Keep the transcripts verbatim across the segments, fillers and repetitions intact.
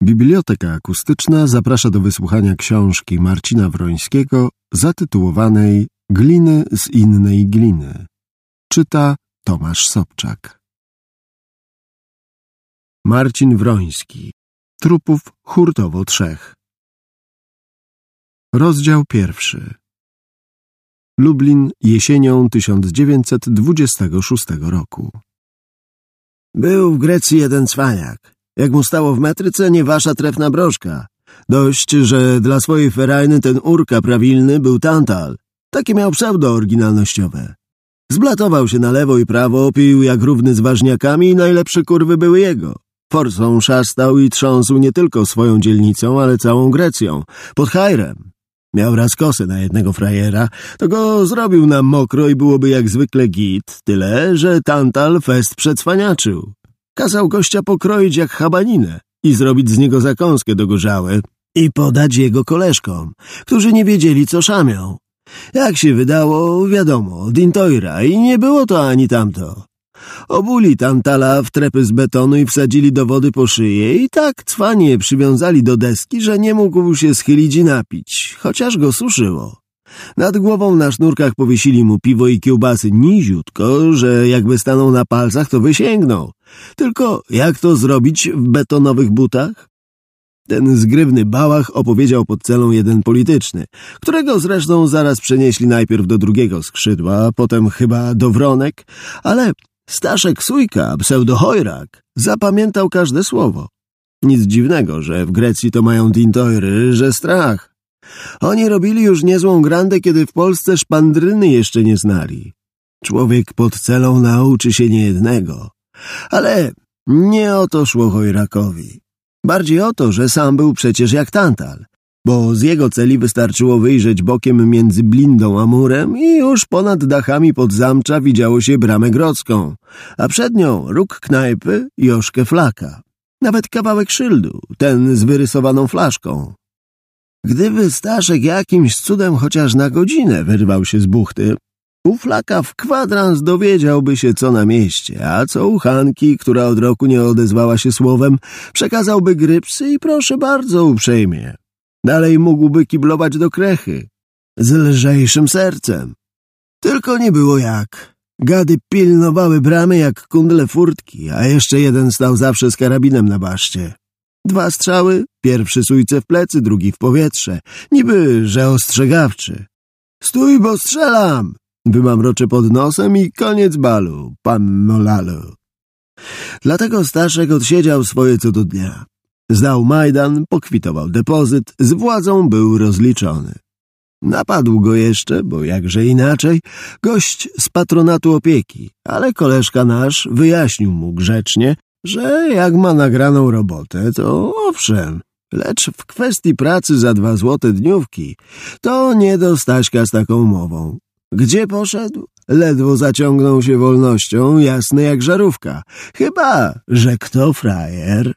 Biblioteka Akustyczna zaprasza do wysłuchania książki Marcina Wrońskiego zatytułowanej Gliny z innej gliny. Czyta Tomasz Sobczak. Marcin Wroński. Trupów hurtowo trzech. Rozdział pierwszy. Lublin jesienią tysiąc dziewięćset dwudziestego szóstego roku. Był w Grecji jeden cwaniak. Jak mu stało w metryce, nie wasza trefna broszka. Dość, że dla swojej ferajny ten urka prawilny był Tantal. Takie miał pseudo oryginalnościowe. Zblatował się na lewo i prawo, pił jak równy z ważniakami i najlepsze kurwy były jego. Forsą szastał i trząsł nie tylko swoją dzielnicą, ale całą Grecją, pod hajrem. Miał raz kosę na jednego frajera, to go zrobił na mokro i byłoby jak zwykle git, tyle, że Tantal fest przedcwaniaczył. Kazał gościa pokroić jak chabaninę i zrobić z niego zakąskę do gorzałe i podać jego koleżkom, którzy nie wiedzieli, co szamią. Jak się wydało, wiadomo, dintoira i nie było to ani tamto. Obuli Tantala w trepy z betonu i wsadzili do wody po szyję i tak cwanie przywiązali do deski, że nie mógł się schylić i napić, chociaż go suszyło. Nad głową na sznurkach powiesili mu piwo i kiełbasy niziutko, że jakby stanął na palcach, to wysięgnął. Tylko jak to zrobić w betonowych butach? Ten zgrywny bałach opowiedział pod celą jeden polityczny, którego zresztą zaraz przenieśli najpierw do drugiego skrzydła, a potem chyba do Wronek, ale Staszek Sójka, pseudo-Chojrak, zapamiętał każde słowo. Nic dziwnego, że w Grecji to mają dintoiry, że strach. Oni robili już niezłą grandę, kiedy w Polsce szpandryny jeszcze nie znali. Człowiek pod celą nauczy się niejednego. Ale nie o to szło Chojrakowi. Bardziej o to, że sam był przecież jak Tantal, bo z jego celi wystarczyło wyjrzeć bokiem między blindą a murem i już ponad dachami Podzamcza widziało się bramę grodzką, a przed nią róg knajpy i oszkę flaka. Nawet kawałek szyldu, ten z wyrysowaną flaszką. Gdyby Staszek jakimś cudem chociaż na godzinę wyrwał się z buchty, u flaka w kwadrans dowiedziałby się, co na mieście, a co u Hanki, która od roku nie odezwała się słowem, przekazałby grypsy i proszę bardzo uprzejmie. Dalej mógłby kiblować do Krechy, z lżejszym sercem. Tylko nie było jak. Gady pilnowały bramy jak kundle furtki, a jeszcze jeden stał zawsze z karabinem na baszcie. Dwa strzały, pierwszy sójce w plecy, drugi w powietrze, niby, że ostrzegawczy. Stój, bo strzelam! Wymamroczę pod nosem i koniec balu, panno Lalo. Dlatego Staszek odsiedział swoje co do dnia. Zdał majdan, pokwitował depozyt, z władzą był rozliczony. Napadł go jeszcze, bo jakże inaczej, gość z patronatu opieki, ale koleżka nasz wyjaśnił mu grzecznie, że jak ma nagraną robotę, to owszem, lecz w kwestii pracy za dwa złote dniówki, to nie do Staśka z taką umową. Gdzie poszedł? Ledwo zaciągnął się wolnością, jasny jak żarówka. Chyba, że kto frajer?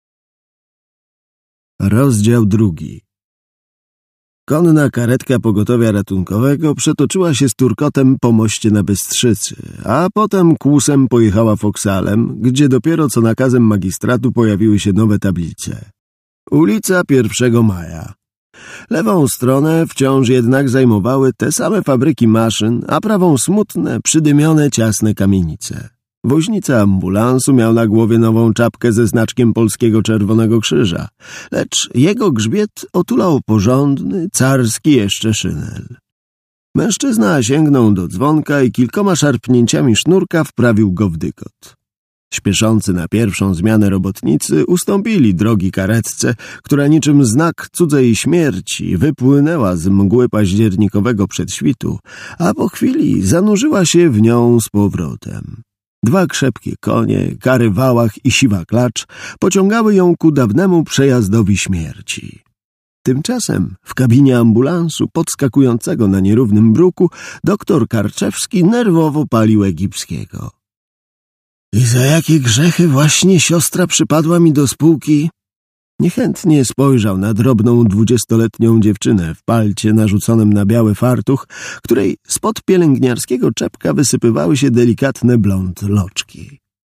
Rozdział drugi. Konna karetka pogotowia ratunkowego przetoczyła się z turkotem po moście na Bystrzycy, a potem kłusem pojechała Foksalem, gdzie dopiero co nakazem magistratu pojawiły się nowe tablice. Ulica pierwszego maja. Lewą stronę wciąż jednak zajmowały te same fabryki maszyn, a prawą smutne, przydymione, ciasne kamienice. Woźnica ambulansu miał na głowie nową czapkę ze znaczkiem Polskiego Czerwonego Krzyża, lecz jego grzbiet otulał porządny, carski jeszcze szynel. Mężczyzna sięgnął do dzwonka i kilkoma szarpnięciami sznurka wprawił go w dykot. Śpieszący na pierwszą zmianę robotnicy ustąpili drogi karetce, która niczym znak cudzej śmierci wypłynęła z mgły październikowego przedświtu, a po chwili zanurzyła się w nią z powrotem. Dwa krzepkie konie, kary wałach i siwa klacz pociągały ją ku dawnemu przejazdowi śmierci. Tymczasem w kabinie ambulansu podskakującego na nierównym bruku doktor Karczewski nerwowo palił egipskiego. I za jakie grzechy właśnie siostra przypadła mi do spółki? Niechętnie spojrzał na drobną dwudziestoletnią dziewczynę w palcie narzuconym na biały fartuch, której spod pielęgniarskiego czepka wysypywały się delikatne blond loczki.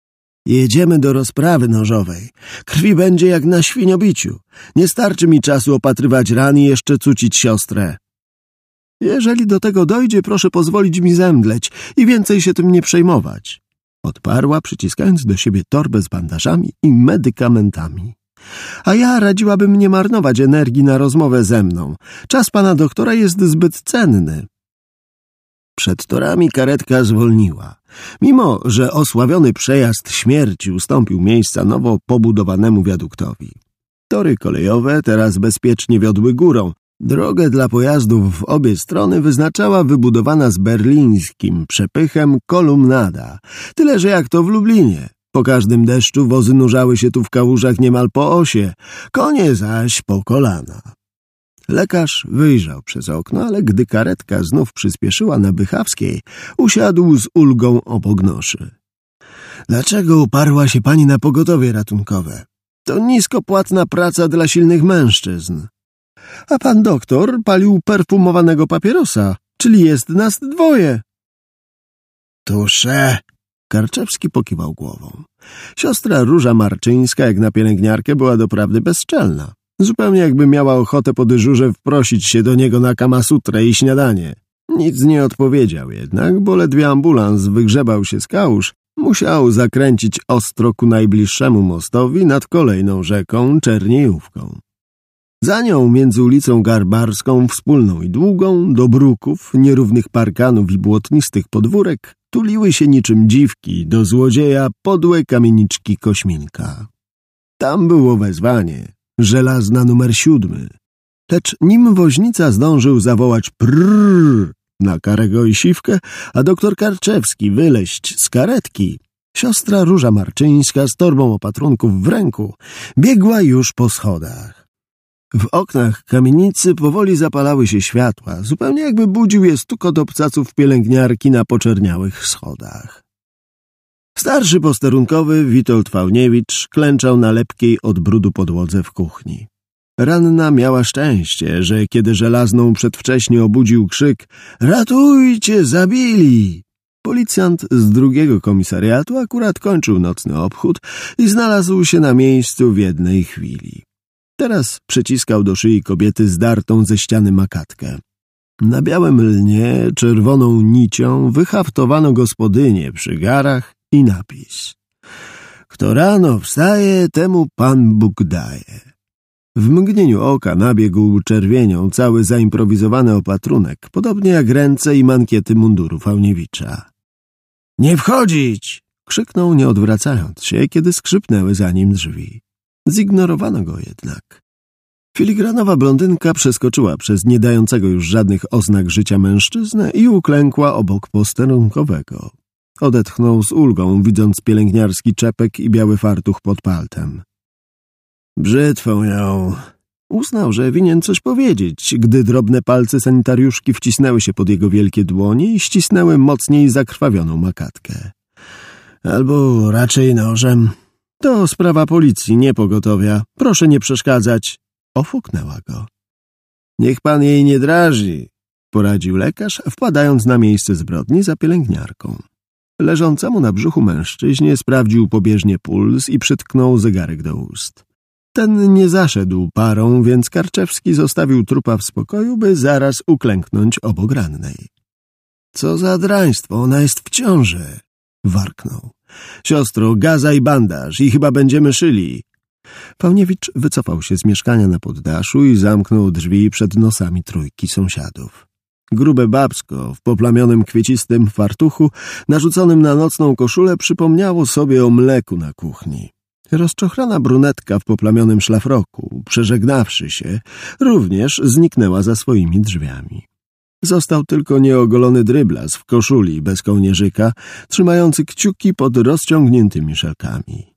Jedziemy do rozprawy nożowej. Krwi będzie jak na świniobiciu. Nie starczy mi czasu opatrywać ran i jeszcze cucić siostrę. Jeżeli do tego dojdzie, proszę pozwolić mi zemdleć i więcej się tym nie przejmować. Odparła, przyciskając do siebie torbę z bandażami i medykamentami. A ja radziłabym nie marnować energii na rozmowę ze mną. Czas pana doktora jest zbyt cenny. Przed torami karetka zwolniła. Mimo że osławiony przejazd śmierci ustąpił miejsca nowo pobudowanemu wiaduktowi. Tory kolejowe teraz bezpiecznie wiodły górą. Drogę dla pojazdów w obie strony wyznaczała wybudowana z berlińskim przepychem kolumnada. Tyle, że jak to w Lublinie. Po każdym deszczu wozy nurzały się tu w kałużach niemal po osie, konie zaś po kolana. Lekarz wyjrzał przez okno, ale gdy karetka znów przyspieszyła na Bychawskiej, usiadł z ulgą obok noszy. Dlaczego uparła się pani na pogotowie ratunkowe? To niskopłatna praca dla silnych mężczyzn. A pan doktor palił perfumowanego papierosa, czyli jest nas dwoje. Tusze! Karczewski pokiwał głową. Siostra Róża Marczyńska, jak na pielęgniarkę, była doprawdy bezczelna. Zupełnie jakby miała ochotę po dyżurze wprosić się do niego na kamasutrę i śniadanie. Nic nie odpowiedział jednak, bo ledwie ambulans wygrzebał się z kałuż, musiał zakręcić ostro ku najbliższemu mostowi nad kolejną rzeką Czerniejówką. Za nią między ulicą Garbarską, Wspólną i Długą, do bruków, nierównych parkanów i błotnistych podwórek tuliły się niczym dziwki do złodzieja podłe kamieniczki Kośminka. Tam było wezwanie, żelazna numer siódmy. Lecz nim woźnica zdążył zawołać prrrr na Karego i Siwkę, a doktor Karczewski wyleść z karetki, siostra Róża Marczyńska z torbą opatrunków w ręku biegła już po schodach. W oknach kamienicy powoli zapalały się światła, zupełnie jakby budził je stukot obcasów pielęgniarki na poczerniałych schodach. Starszy posterunkowy Witold Fałniewicz klęczał na lepkiej od brudu podłodze w kuchni. Ranna miała szczęście, że kiedy żelazną przedwcześnie obudził krzyk „Ratujcie, zabili!”, policjant z drugiego komisariatu akurat kończył nocny obchód i znalazł się na miejscu w jednej chwili. Teraz przyciskał do szyi kobiety zdartą ze ściany makatkę. Na białym lnie czerwoną nicią wyhaftowano gospodynię przy garach i napis: „Kto rano wstaje, temu Pan Bóg daje”. W mgnieniu oka nabiegł czerwienią cały zaimprowizowany opatrunek, podobnie jak ręce i mankiety munduru Fałniewicza. „Nie wchodzić!” krzyknął, nie odwracając się, kiedy skrzypnęły za nim drzwi. Zignorowano go jednak. Filigranowa blondynka przeskoczyła przez nie dającego już żadnych oznak życia mężczyznę i uklękła obok posterunkowego. Odetchnął z ulgą, widząc pielęgniarski czepek i biały fartuch pod paltem. „Brzytwą ją”, uznał, że winien coś powiedzieć, gdy drobne palce sanitariuszki wcisnęły się pod jego wielkie dłonie i ścisnęły mocniej zakrwawioną makatkę. „Albo raczej nożem”. „To sprawa policji, nie pogotowia. Proszę nie przeszkadzać”, ofuknęła go. „Niech pan jej nie drażni”, poradził lekarz, wpadając na miejsce zbrodni za pielęgniarką. Leżącemu na brzuchu mężczyźnie sprawdził pobieżnie puls i przytknął zegarek do ust. Ten nie zaszedł parą, więc Karczewski zostawił trupa w spokoju, by zaraz uklęknąć obok rannej. „Co za draństwo, ona jest w ciąży”, warknął. „Siostro, gaza i bandaż i chyba będziemy szyli”. Fałniewicz wycofał się z mieszkania na poddaszu i zamknął drzwi przed nosami trójki sąsiadów. Grube babsko w poplamionym kwiecistym fartuchu, narzuconym na nocną koszulę, przypomniało sobie o mleku na kuchni. Rozczochrana brunetka w poplamionym szlafroku, przeżegnawszy się, również zniknęła za swoimi drzwiami. Został tylko nieogolony dryblas w koszuli bez kołnierzyka, trzymający kciuki pod rozciągniętymi szelkami.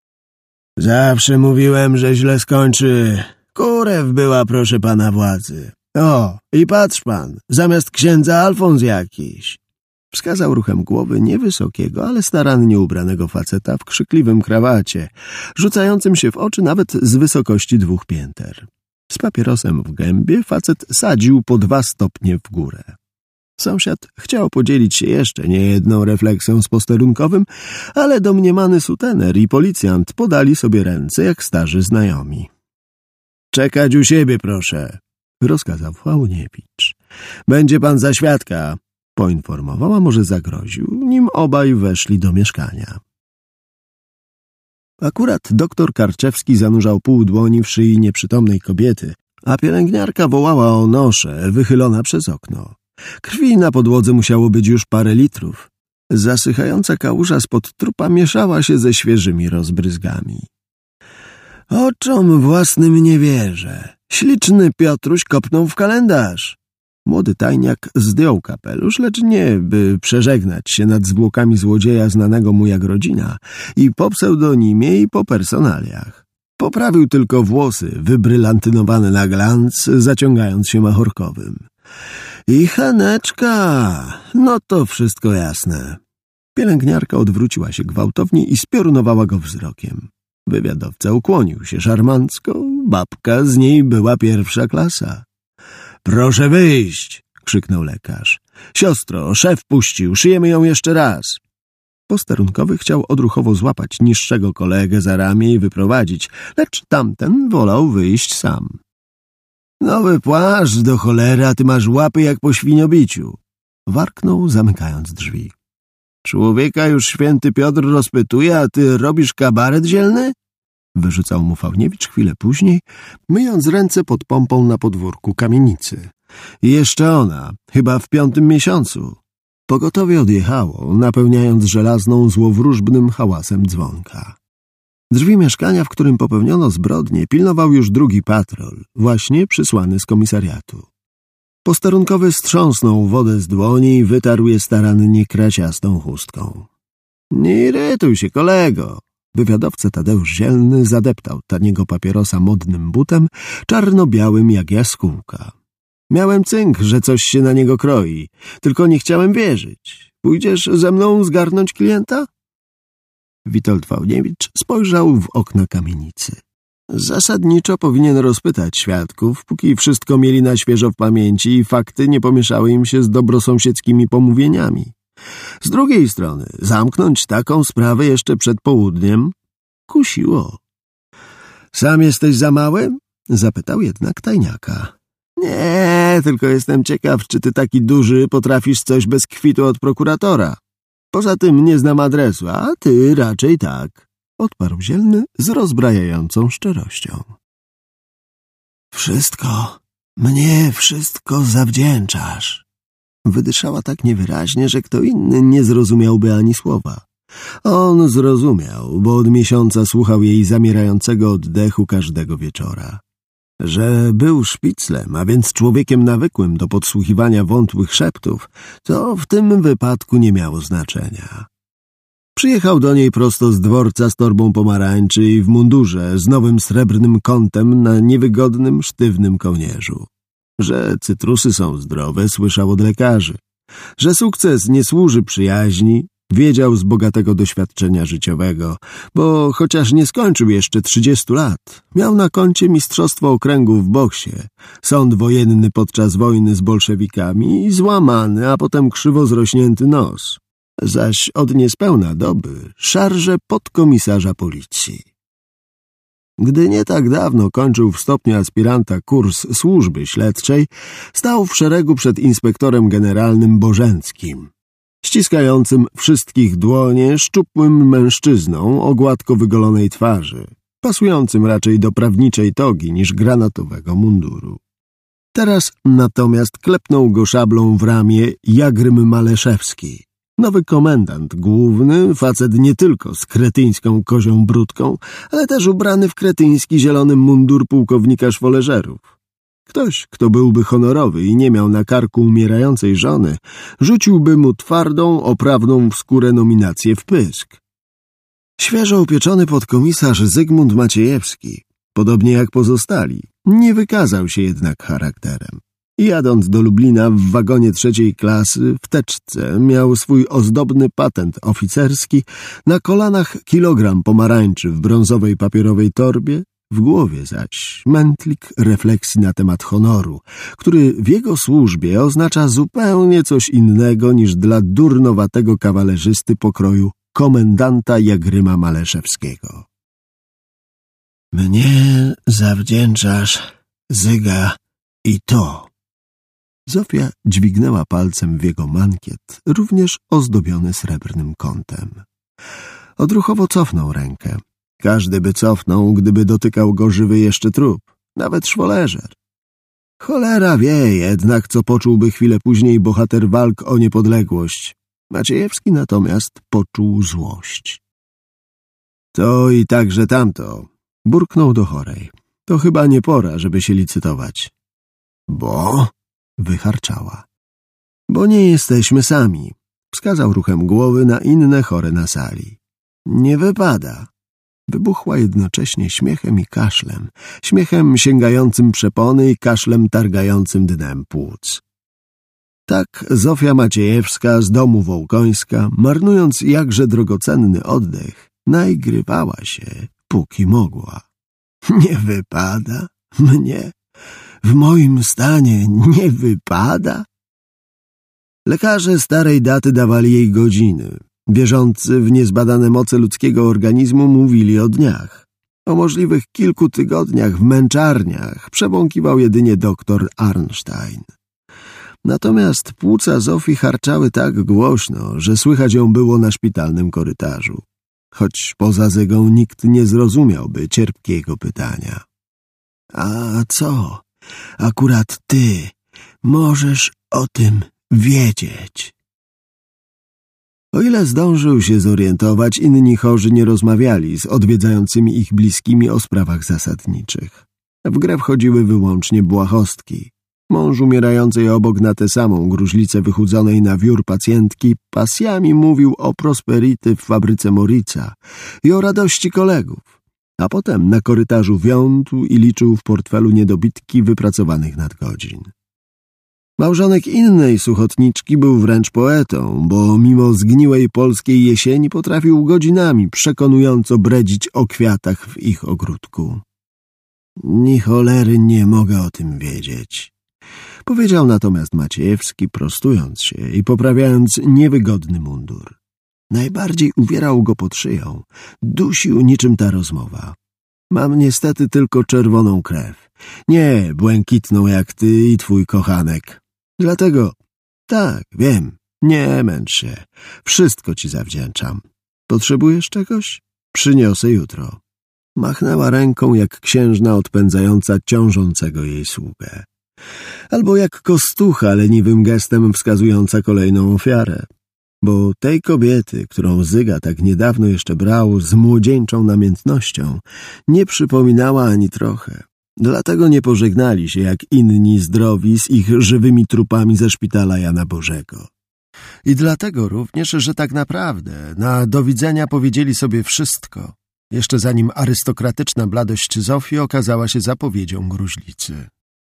„Zawsze mówiłem, że źle skończy. Kurew była, proszę pana władzy. O, i patrz pan, zamiast księdza Alfons jakiś”. Wskazał ruchem głowy niewysokiego, ale starannie ubranego faceta w krzykliwym krawacie, rzucającym się w oczy nawet z wysokości dwóch pięter. Z papierosem w gębie facet sadził po dwa stopnie w górę. Sąsiad chciał podzielić się jeszcze niejedną refleksją z posterunkowym, ale domniemany sutener i policjant podali sobie ręce jak starzy znajomi. Czekać u siebie, proszę, rozkazał Wałniewicz. Będzie pan za świadka, poinformował, a może zagroził, nim obaj weszli do mieszkania. Akurat doktor Karczewski zanurzał pół dłoni w szyi nieprzytomnej kobiety, a pielęgniarka wołała o noszę, wychylona przez okno. Krwi na podłodze musiało być już parę litrów. Zasychająca kałuża spod trupa mieszała się ze świeżymi rozbryzgami. Oczom własnym nie wierzę. Śliczny Piotruś kopnął w kalendarz. Młody tajniak zdjął kapelusz, lecz nie, by przeżegnać się nad zwłokami złodzieja znanego mu jak rodzina, i po pseudonimie, i po personaliach. Poprawił tylko włosy, wybrylantynowane na glans, zaciągając się machorkowym. I Haneczka, no to wszystko jasne. Pielęgniarka odwróciła się gwałtownie i spiorunowała go wzrokiem. Wywiadowca ukłonił się szarmancko, babka z niej była pierwsza klasa. Proszę wyjść, krzyknął lekarz. Siostro, szef puścił, szyjemy ją jeszcze raz. Posterunkowy chciał odruchowo złapać niższego kolegę za ramię i wyprowadzić, lecz tamten wolał wyjść sam. Nowy płaszcz do cholery, a ty masz łapy jak po świniobiciu, warknął, zamykając drzwi. Człowieka już święty Piotr rozpytuje, a ty robisz kabaret zielny? Wyrzucał mu Wałniewicz chwilę później, myjąc ręce pod pompą na podwórku kamienicy. I jeszcze ona, chyba w piątym miesiącu. Pogotowie odjechało, napełniając żelazną złowróżbnym hałasem dzwonka. Drzwi mieszkania, w którym popełniono zbrodnię, pilnował już drugi patrol, właśnie przysłany z komisariatu. Posterunkowy strząsnął wodę z dłoni i wytarł je starannie kraciastą chustką. Nie irytuj się, kolego. Wywiadowca Tadeusz Zielny zadeptał taniego papierosa modnym butem, czarno-białym jak jaskółka. Miałem cynk, że coś się na niego kroi, tylko nie chciałem wierzyć. Pójdziesz ze mną zgarnąć klienta? Witold Wałniewicz spojrzał w okna kamienicy. Zasadniczo powinien rozpytać świadków, póki wszystko mieli na świeżo w pamięci i fakty nie pomieszały im się z dobrosąsiedzkimi pomówieniami. Z drugiej strony, zamknąć taką sprawę jeszcze przed południem kusiło. Sam jesteś za mały? Zapytał jednak tajniaka. Nie, tylko jestem ciekaw, czy ty taki duży potrafisz coś bez kwitu od prokuratora. Poza tym nie znam adresu, a ty raczej tak, odparł Zielny z rozbrajającą szczerością. Wszystko, mnie wszystko zawdzięczasz. Wydyszała tak niewyraźnie, że kto inny nie zrozumiałby ani słowa. On zrozumiał, bo od miesiąca słuchał jej zamierającego oddechu każdego wieczora. Że był szpiclem, a więc człowiekiem nawykłym do podsłuchiwania wątłych szeptów, to w tym wypadku nie miało znaczenia. Przyjechał do niej prosto z dworca z torbą pomarańczy i w mundurze z nowym srebrnym kątem na niewygodnym, sztywnym kołnierzu. Że cytrusy są zdrowe, słyszał od lekarzy. Że sukces nie służy przyjaźni, wiedział z bogatego doświadczenia życiowego, bo chociaż nie skończył jeszcze trzydziestu lat, miał na koncie mistrzostwo okręgu w boksie, sąd wojenny podczas wojny z bolszewikami i złamany, a potem krzywo zrośnięty nos. Zaś od niespełna doby szarże podkomisarza policji. Gdy nie tak dawno kończył w stopniu aspiranta kurs służby śledczej, stał w szeregu przed inspektorem generalnym Bożenckim, ściskającym wszystkich dłonie szczupłym mężczyzną o gładko wygolonej twarzy, pasującym raczej do prawniczej togi niż granatowego munduru. Teraz natomiast klepnął go szablą w ramię Jagrym Maleszewski, nowy komendant główny, facet nie tylko z kretyńską kozią brudką, ale też ubrany w kretyński zielony mundur pułkownika szwoleżerów. Ktoś, kto byłby honorowy i nie miał na karku umierającej żony, rzuciłby mu twardą, oprawną w skórę nominację w pysk. Świeżo upieczony podkomisarz Zygmunt Maciejewski, podobnie jak pozostali, nie wykazał się jednak charakterem. Jadąc do Lublina w wagonie trzeciej klasy, w teczce miał swój ozdobny patent oficerski, na kolanach kilogram pomarańczy w brązowej papierowej torbie, W głowie zaś mętlik refleksji na temat honoru, który w jego służbie oznacza zupełnie coś innego niż dla durnowatego kawalerzysty pokroju komendanta Jagryma Maleszewskiego. Mnie zawdzięczasz, Zyga, i to. Zofia dźwignęła palcem w jego mankiet, również ozdobiony srebrnym kątem. Odruchowo cofnął rękę. Każdy by cofnął, gdyby dotykał go żywy jeszcze trup, nawet szwoleżer. Cholera wie jednak, co poczułby chwilę później bohater walk o niepodległość. Maciejewski natomiast poczuł złość. To i także tamto, burknął do chorej. To chyba nie pora, żeby się licytować. Bo? Wycharczała. Bo nie jesteśmy sami, wskazał ruchem głowy na inne chore na sali. Nie wypada. Wybuchła jednocześnie śmiechem i kaszlem, śmiechem sięgającym przepony i kaszlem targającym dnem płuc. Tak Zofia Maciejewska z domu Wołkońska, marnując jakże drogocenny oddech, najgrywała się, póki mogła. Nie wypada? Mnie? W moim stanie nie wypada? Lekarze starej daty dawali jej godziny. Wierzący w niezbadane moce ludzkiego organizmu mówili o dniach. O możliwych kilku tygodniach w męczarniach przebąkiwał jedynie doktor Arnstein. Natomiast płuca Zofii harczały tak głośno, że słychać ją było na szpitalnym korytarzu. Choć poza Zygą nikt nie zrozumiałby cierpkiego pytania. A co? Akurat ty możesz o tym wiedzieć. O ile zdążył się zorientować, inni chorzy nie rozmawiali z odwiedzającymi ich bliskimi o sprawach zasadniczych. W grę wchodziły wyłącznie błahostki. Mąż umierającej obok na tę samą gruźlicę wychudzonej na wiór pacjentki pasjami mówił o prosperity w fabryce Morica i o radości kolegów, a potem na korytarzu wiątł i liczył w portfelu niedobitki wypracowanych nadgodzin. Małżonek innej suchotniczki był wręcz poetą, bo mimo zgniłej polskiej jesieni potrafił godzinami przekonująco bredzić o kwiatach w ich ogródku. Ni cholery nie mogę o tym wiedzieć, powiedział natomiast Maciejewski, prostując się i poprawiając niewygodny mundur. Najbardziej uwierał go pod szyją, dusił niczym ta rozmowa. Mam niestety tylko czerwoną krew, nie błękitną jak ty i twój kochanek. Dlatego, tak, wiem, nie męcz się, wszystko ci zawdzięczam. Potrzebujesz czegoś? Przyniosę jutro. Machnęła ręką jak księżna odpędzająca ciążącego jej sługę. Albo jak kostucha leniwym gestem wskazująca kolejną ofiarę. Bo tej kobiety, którą Zyga tak niedawno jeszcze brał z młodzieńczą namiętnością, nie przypominała ani trochę. Dlatego nie pożegnali się jak inni zdrowi z ich żywymi trupami ze szpitala Jana Bożego. I dlatego również, że tak naprawdę na do widzenia powiedzieli sobie wszystko, jeszcze zanim arystokratyczna bladość Zofii okazała się zapowiedzią gruźlicy.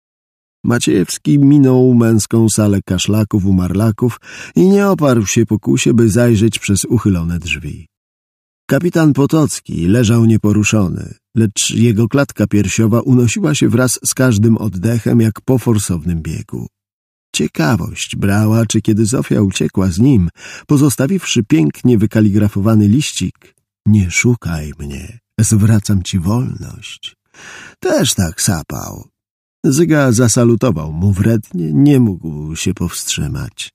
Maciejewski minął męską salę kaszlaków, umarlaków i nie oparł się pokusie, by zajrzeć przez uchylone drzwi. Kapitan Potocki leżał nieporuszony, lecz jego klatka piersiowa unosiła się wraz z każdym oddechem jak po forsownym biegu. Ciekawość brała, czy kiedy Zofia uciekła z nim, pozostawiwszy pięknie wykaligrafowany liścik „Nie szukaj mnie, zwracam ci wolność”, też tak sapał. Zyga zasalutował mu wrednie, nie mógł się powstrzymać.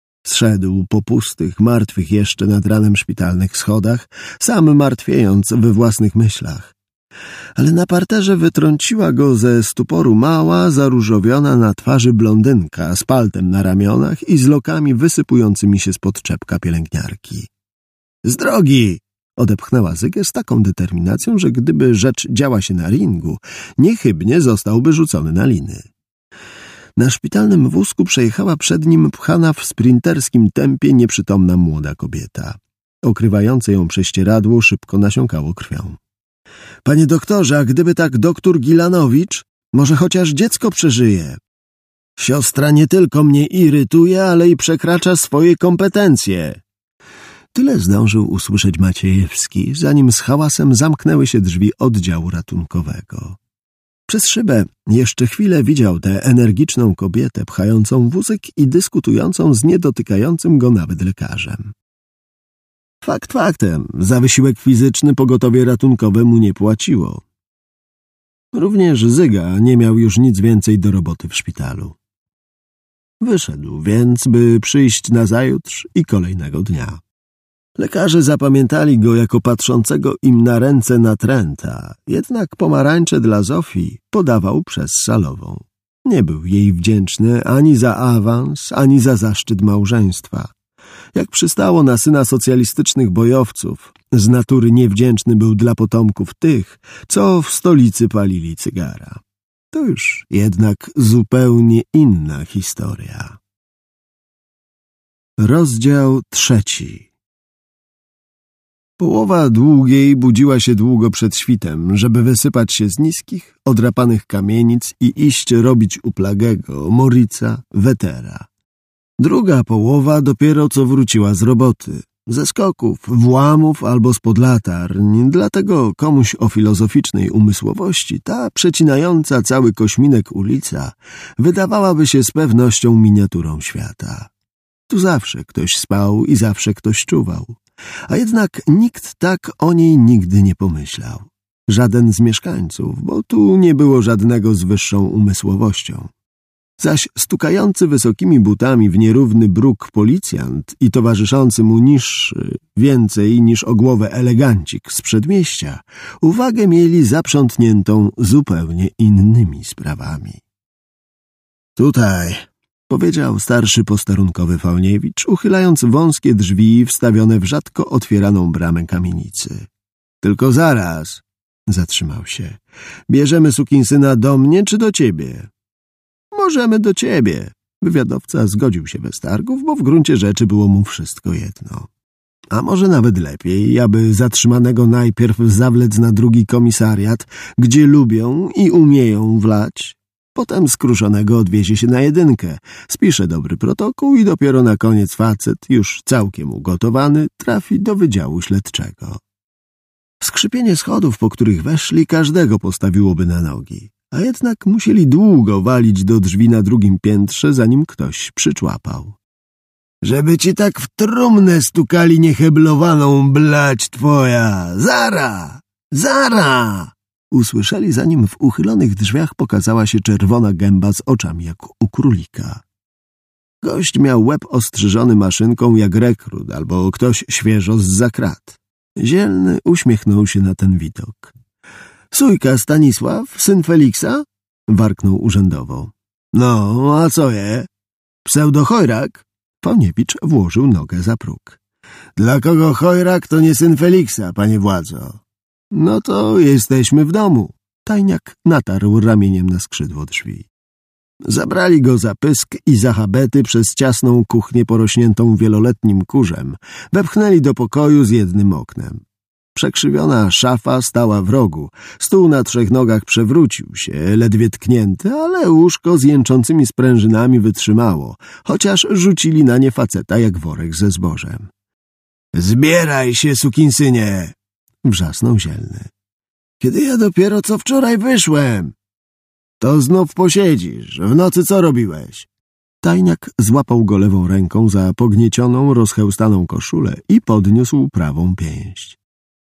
Zszedł po pustych, martwych jeszcze nad ranem szpitalnych schodach, sam martwiejąc we własnych myślach. Ale na parterze wytrąciła go ze stuporu mała, zaróżowiona na twarzy blondynka z paltem na ramionach i z lokami wysypującymi się spod czepka pielęgniarki. — Z drogi! — odepchnęła Zygę z taką determinacją, że gdyby rzecz działa się na ringu, niechybnie zostałby rzucony na liny. Na szpitalnym wózku przejechała przed nim pchana w sprinterskim tempie nieprzytomna młoda kobieta. Okrywające ją prześcieradło szybko nasiąkało krwią. — Panie doktorze, a gdyby tak doktor Gilanowicz, może chociaż dziecko przeżyje. Siostra nie tylko mnie irytuje, ale i przekracza swoje kompetencje. Tyle zdążył usłyszeć Maciejewski, zanim z hałasem zamknęły się drzwi oddziału ratunkowego. Przez szybę jeszcze chwilę widział tę energiczną kobietę pchającą wózek i dyskutującą z niedotykającym go nawet lekarzem. Fakt faktem, za wysiłek fizyczny pogotowie ratunkowe mu nie płaciło. Również Zyga nie miał już nic więcej do roboty w szpitalu. Wyszedł więc, by przyjść nazajutrz i kolejnego dnia. Lekarze zapamiętali go jako patrzącego im na ręce natręta, jednak pomarańcze dla Zofii podawał przez salową. Nie był jej wdzięczny ani za awans, ani za zaszczyt małżeństwa. Jak przystało na syna socjalistycznych bojowców, z natury niewdzięczny był dla potomków tych, co w stolicy palili cygara. To już jednak zupełnie inna historia. Rozdział trzeci. Połowa długiej budziła się długo przed świtem, żeby wysypać się z niskich, odrapanych kamienic i iść robić u Plagego, Morica, Wetera. Druga połowa dopiero co wróciła z roboty, ze skoków, włamów albo spod latarń, dlatego komuś o filozoficznej umysłowości ta przecinająca cały Kośminek ulica wydawałaby się z pewnością miniaturą świata. Tu zawsze ktoś spał i zawsze ktoś czuwał, a jednak nikt tak o niej nigdy nie pomyślał. Żaden z mieszkańców, bo tu nie było żadnego z wyższą umysłowością. Zaś stukający wysokimi butami w nierówny bruk policjant i towarzyszący mu niższy, więcej niż o głowę elegancik z przedmieścia, uwagę mieli zaprzątniętą zupełnie innymi sprawami. Tutaj, powiedział starszy posterunkowy Fałniewicz, uchylając wąskie drzwi wstawione w rzadko otwieraną bramę kamienicy. Tylko zaraz, zatrzymał się, bierzemy sukinsyna do mnie czy do ciebie? Możemy do ciebie. Wywiadowca zgodził się bez targów, bo w gruncie rzeczy było mu wszystko jedno. A może nawet lepiej, aby zatrzymanego najpierw zawlec na drugi komisariat, gdzie lubią i umieją wlać. Potem skruszonego odwiezie się na jedynkę, spisze dobry protokół i dopiero na koniec facet, już całkiem ugotowany, trafi do wydziału śledczego. Skrzypienie schodów, po których weszli, każdego postawiłoby na nogi. A jednak musieli długo walić do drzwi na drugim piętrze, zanim ktoś przyczłapał. Żeby ci tak w trumnę stukali nieheblowaną blać twoja! Zara! Zara! Usłyszeli, zanim w uchylonych drzwiach pokazała się czerwona gęba z oczami jak u królika. Gość miał łeb ostrzyżony maszynką jak rekrut albo ktoś świeżo zza krat. Zielny uśmiechnął się na ten widok. Sójka Stanisław, syn Feliksa? Warknął urzędowo. No, a co je? Pseudo-chojrak? Fałniewicz włożył nogę za próg. Dla kogo chojrak to nie syn Feliksa, panie władzo? No to jesteśmy w domu. Tajniak natarł ramieniem na skrzydło drzwi. Zabrali go za pysk i za habety przez ciasną kuchnię porośniętą wieloletnim kurzem. Wepchnęli do pokoju z jednym oknem. Przekrzywiona szafa stała w rogu, stół na trzech nogach przewrócił się, ledwie tknięty, ale łóżko z jęczącymi sprężynami wytrzymało, chociaż rzucili na nie faceta jak worek ze zbożem. — Zbieraj się, sukinsynie! — wrzasnął Zielny. — Kiedy ja dopiero co wczoraj wyszłem? — To znów posiedzisz. W nocy co robiłeś? Tajniak złapał go lewą ręką za pogniecioną, rozchełstaną koszulę i podniósł prawą pięść.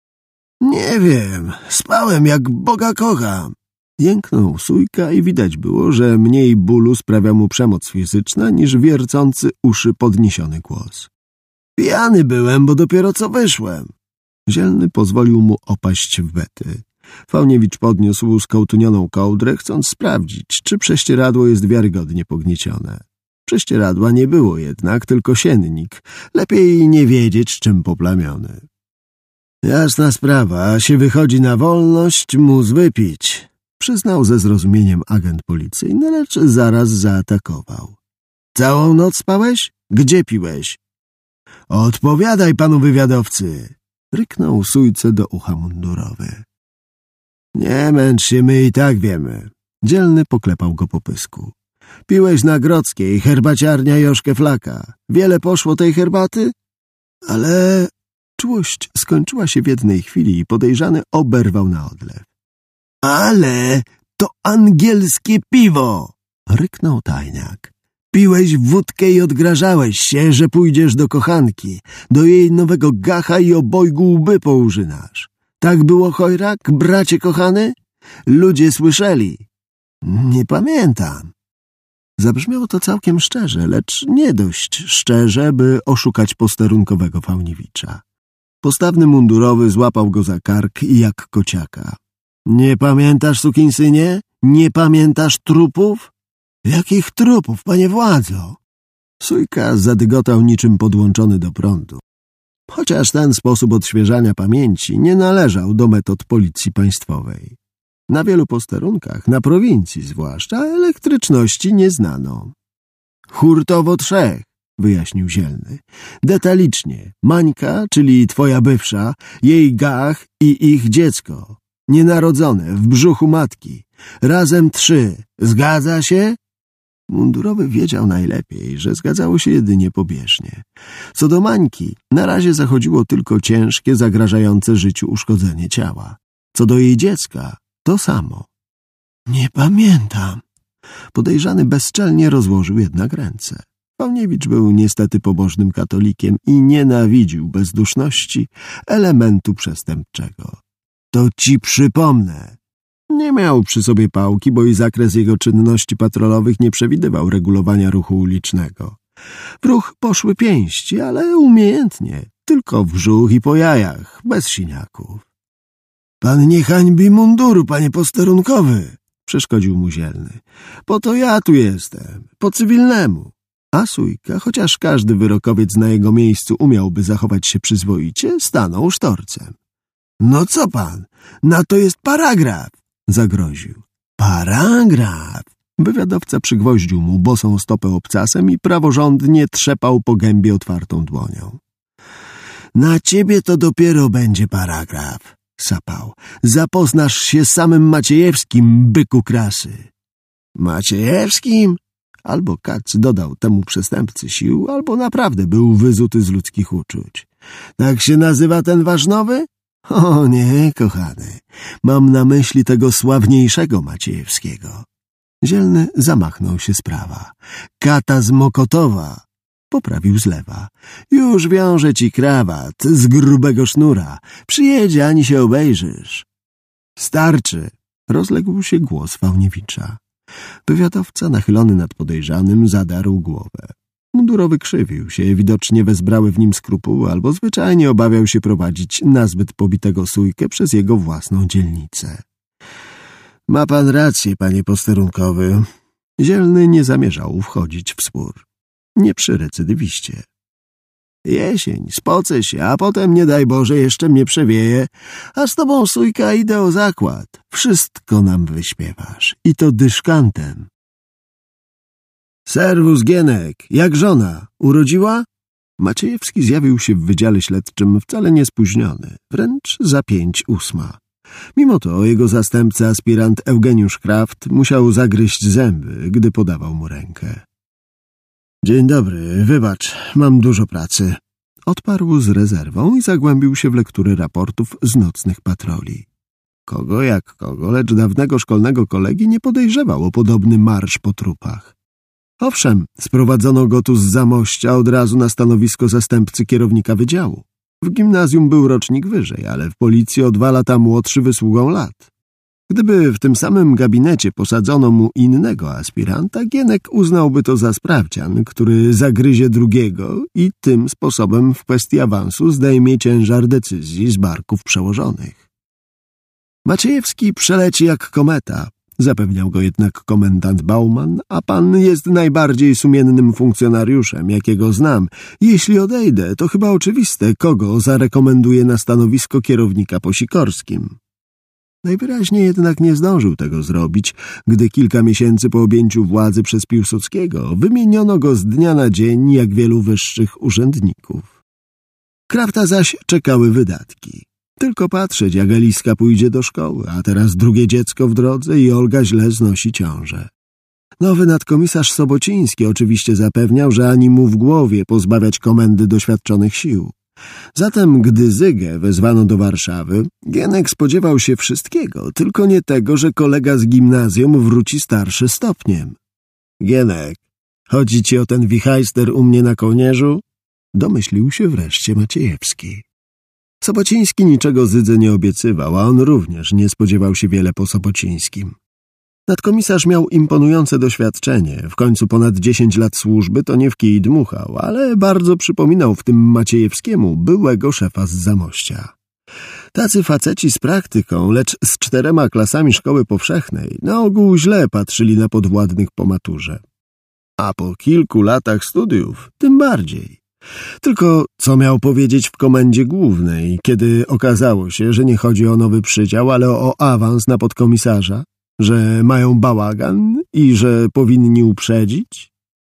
Nie wiem, spałem jak Boga kocham. Jęknął Sójka i widać było, że mniej bólu sprawia mu przemoc fizyczna niż wiercący uszy podniesiony głos. Pijany byłem, bo dopiero co wyszłem. Zielny pozwolił mu opaść w bety. Fałniewicz podniósł skołtunioną kołdrę, chcąc sprawdzić, czy prześcieradło jest wiarygodnie pogniecione. Prześcieradła nie było jednak, tylko siennik. Lepiej nie wiedzieć, czym poplamiony. Jasna sprawa, się wychodzi na wolność, mus wypić, przyznał ze zrozumieniem agent policyjny, lecz zaraz zaatakował. Całą noc spałeś? Gdzie piłeś? Odpowiadaj panu wywiadowcy, ryknął Sójce do ucha mundurowy. Nie męcz się, my i tak wiemy. Dzielny poklepał go po pysku. Piłeś na Grodzkiej, herbaciarnia Joszkę Flaka. Wiele poszło tej herbaty? Ale... Czułość skończyła się w jednej chwili i podejrzany oberwał na odlew. Ale to angielskie piwo! Ryknął tajniak. Piłeś wódkę i odgrażałeś się, że pójdziesz do kochanki, do jej nowego gacha i obojgu łby poużynasz. Tak było, chojrak, bracie kochany? Ludzie słyszeli. Nie pamiętam. Zabrzmiało to całkiem szczerze, lecz nie dość szczerze, by oszukać posterunkowego Fałniewicza. Postawny mundurowy złapał go za kark i jak kociaka. Nie pamiętasz, sukinsynie? Nie pamiętasz trupów? Jakich trupów, panie władzo? Sójka zadygotał niczym podłączony do prądu. Chociaż ten sposób odświeżania pamięci nie należał do metod policji państwowej. Na wielu posterunkach, na prowincji zwłaszcza, elektryczności nie znano. Hurtowo trzech, wyjaśnił Zielny. Detalicznie, Mańka, czyli twoja bywsza, jej gach i ich dziecko. Nienarodzone, w brzuchu matki. Razem trzy. Zgadza się? Mundurowy wiedział najlepiej, że zgadzało się jedynie pobieżnie. Co do Mańki, na razie zachodziło tylko ciężkie, zagrażające życiu uszkodzenie ciała. Co do jej dziecka, to samo. Nie pamiętam. Podejrzany bezczelnie rozłożył jednak ręce. Fałniewicz był niestety pobożnym katolikiem i nienawidził bezduszności, elementu przestępczego. To ci przypomnę. Nie miał przy sobie pałki, bo i zakres jego czynności patrolowych nie przewidywał regulowania ruchu ulicznego. W ruch poszły pięści, ale umiejętnie, tylko w brzuch i po jajach, bez siniaków. Pan nie hańbi munduru, panie posterunkowy, przeszkodził mu Zielny. Po to ja tu jestem, po cywilnemu. A Sójka, chociaż każdy wyrokowiec na jego miejscu umiałby zachować się przyzwoicie, stanął sztorcem. No co pan, na to jest paragraf, zagroził. Paragraf! Wywiadowca przygwoździł mu bosą stopę obcasem i praworządnie trzepał po gębie otwartą dłonią. Na ciebie to dopiero będzie paragraf, sapał. Zapoznasz się z samym Maciejewskim, byku krasy. Maciejewskim? Albo Kac dodał temu przestępcy sił, albo naprawdę był wyzuty z ludzkich uczuć. Tak się nazywa ten wasz nowy? O nie, kochany, mam na myśli tego sławniejszego Maciejewskiego. Zielny zamachnął się z prawa. Kata z Mokotowa, poprawił z lewa. Już wiąże ci krawat z grubego sznura. Przyjedzie, ani się obejrzysz. Starczy, rozległ się głos Fałniewicza. Wywiadowca, nachylony nad podejrzanym, zadarł głowę. Mundurowy krzywił się, widocznie wezbrały w nim skrupuły, albo zwyczajnie obawiał się prowadzić nazbyt pobitego Sójkę przez jego własną dzielnicę. Ma pan rację, panie posterunkowy. Zielny nie zamierzał wchodzić w spór. Nie przy recydywiście. Jesień, spocę się, a potem, nie daj Boże, jeszcze mnie przewieje, a z tobą, Sójka, idę o zakład. Wszystko nam wyśpiewasz, i to dyszkantem. Serwus, Gienek, jak żona? Urodziła? Maciejewski zjawił się w wydziale śledczym wcale nie spóźniony, wręcz za pięć ósma. Mimo to jego zastępca, aspirant Eugeniusz Kraft, musiał zagryźć zęby, gdy podawał mu rękę. Dzień dobry, wybacz, mam dużo pracy. Odparł z rezerwą i zagłębił się w lektury raportów z nocnych patroli. Kogo jak kogo, lecz dawnego szkolnego kolegi nie podejrzewał o podobny marsz po trupach. Owszem, sprowadzono go tu z Zamościa od razu na stanowisko zastępcy kierownika wydziału. W gimnazjum był rocznik wyżej, ale w policji o dwa lata młodszy wysługą lat. Gdyby w tym samym gabinecie posadzono mu innego aspiranta, Gienek uznałby to za sprawdzian, który zagryzie drugiego i tym sposobem w kwestii awansu zdejmie ciężar decyzji z barków przełożonych. Maciejewski przeleci jak kometa, zapewniał go jednak komendant Bauman, a pan jest najbardziej sumiennym funkcjonariuszem, jakiego znam. Jeśli odejdę, to chyba oczywiste, kogo zarekomenduję na stanowisko kierownika po Sikorskim. Najwyraźniej jednak nie zdążył tego zrobić, gdy kilka miesięcy po objęciu władzy przez Piłsudskiego wymieniono go z dnia na dzień jak wielu wyższych urzędników. Krafta zaś czekały wydatki. Tylko patrzeć, jak Eliska pójdzie do szkoły, a teraz drugie dziecko w drodze i Olga źle znosi ciążę. Nowy nadkomisarz Sobociński oczywiście zapewniał, że ani mu w głowie pozbawiać komendy doświadczonych sił. Zatem, gdy Zygę wezwano do Warszawy, Gienek spodziewał się wszystkiego, tylko nie tego, że kolega z gimnazjum wróci starszy stopniem. Gienek, chodzi ci o ten wichajster u mnie na kołnierzu? Domyślił się wreszcie Maciejewski. Sobociński niczego Zydze nie obiecywał, a on również nie spodziewał się wiele po Sobocińskim. Nadkomisarz miał imponujące doświadczenie, w końcu ponad dziesięć lat służby to nie w kij dmuchał, ale bardzo przypominał w tym Maciejewskiemu byłego szefa z Zamościa. Tacy faceci z praktyką, lecz z czterema klasami szkoły powszechnej, na ogół źle patrzyli na podwładnych po maturze. A po kilku latach studiów tym bardziej. Tylko co miał powiedzieć w komendzie głównej, kiedy okazało się, że nie chodzi o nowy przydział, ale o awans na podkomisarza? Że mają bałagan i że powinni uprzedzić?